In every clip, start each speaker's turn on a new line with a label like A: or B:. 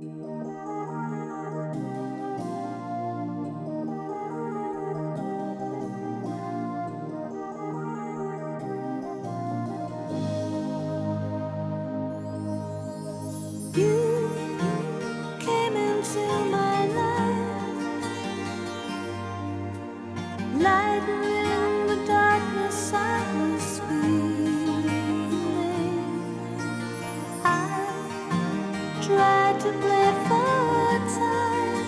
A: You came into my life, lightening the darkness I was feeling. I tried to play for time,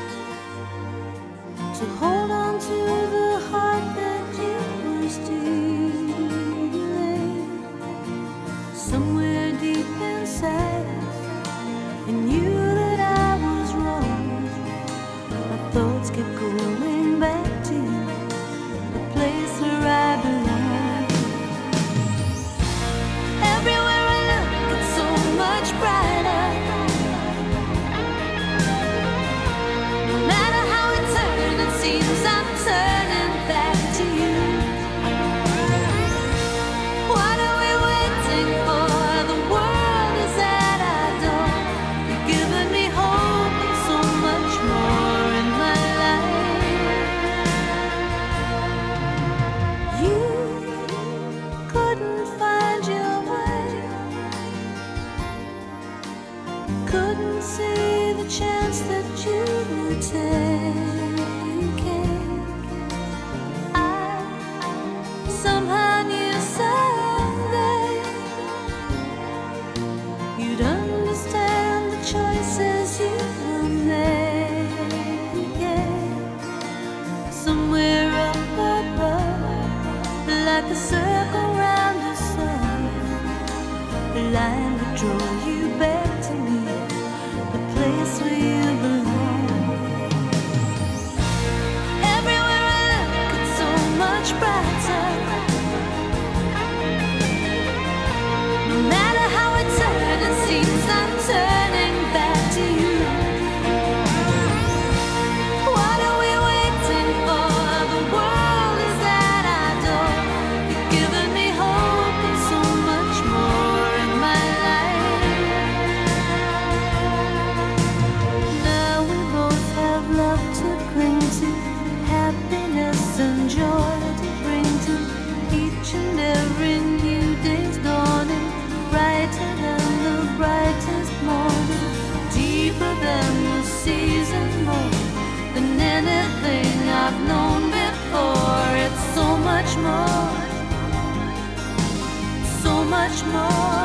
A: to hold on to the heart that you were stealing. Somewhere deep inside, I knew that I was wrong. My thoughts kept going back to you, the place where I belong. Everywhere I look, it's so much brighter. No matter how it turns, it seems I'm turning back to you. What are we waiting for? The world is at our door. You've given me hope and so much more in my life. You couldn't find your way, couldn't see the chance that you were taking. I somehow knew someday you'd understand the choices you were making. Somewhere up above, like a circle round the sun, a line that draw you back to me, the place where you belong. Everywhere I look, it's so much brighter. No matter how it turns, it seems I'm turning back to you. What are we waiting for? The world is at our door. You've given me hope and so much more in my life. Now we both have love to cling to, happiness and joy to bring to each and every new day's dawning, brighter than the brightest morning, deeper than the season, more than anything I've known before. It's so much more, so much more.